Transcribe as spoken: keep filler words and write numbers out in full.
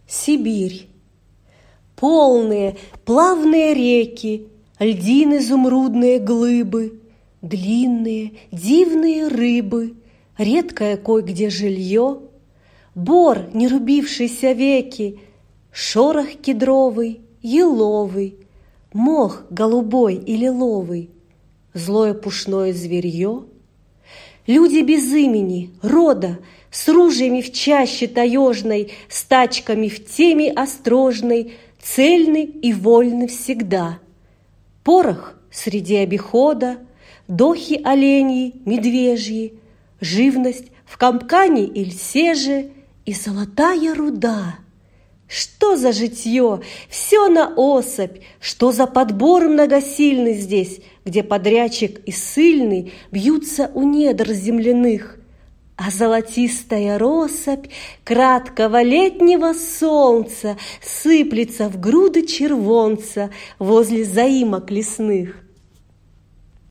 Сибирь. Полные, плавные реки, льдин изумрудные глыбы, длинные, дивные рыбы, редкое кой-где жилье, бор, не рубившийся веки, шорох кедровый, еловый, мох голубой и лиловый, злое пушное зверье. Люди без имени, рода, с ружьями в чаще таежной, с тачками в теме острожной, цельны и вольны всегда. Порох среди обихода, дохи оленьи, медвежьи, живность в капкане иль сеже и золотая руда. Что за житье? Все на особь. Что за подбор многосильный здесь, где подрядчик и ссыльный бьются у недр земляных, а золотистая россыпь краткого летнего солнца сыплется в груды червонца возле заимок лесных.